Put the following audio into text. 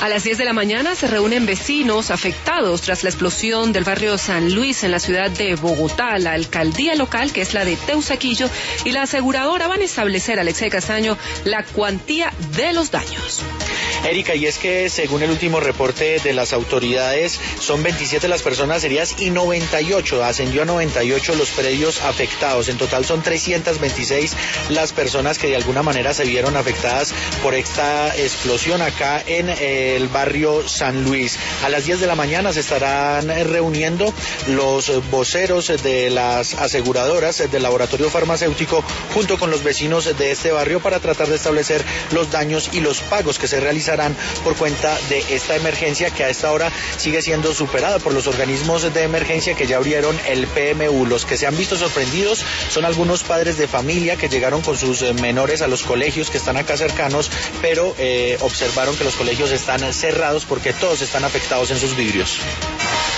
A las 10 de la mañana se reúnen vecinos afectados tras la explosión del barrio San Luis en la ciudad de Bogotá. La alcaldía local, que es la de Teusaquillo, y la aseguradora van a establecer, Alexei Castaño, la cuantía de los daños. Erika, y es que según el último reporte de las autoridades, son 27 las personas heridas y 98, ascendió a 98 los predios afectados. En total son 326 las personas que de alguna manera se vieron afectadas por esta explosión acá en el barrio San Luis. A las 10 de la mañana se estarán reuniendo los voceros de las aseguradoras del laboratorio farmacéutico junto con los vecinos de este barrio para tratar de establecer los daños y los pagos que se realizarán por cuenta de esta emergencia, que a esta hora sigue siendo superada por los organismos de emergencia que ya abrieron el PMU. Los que se han visto sorprendidos son algunos padres de familia que llegaron con sus menores a los colegios que están acá cercanos, pero observaron que los colegios están cerrados porque todos están afectados en sus vidrios.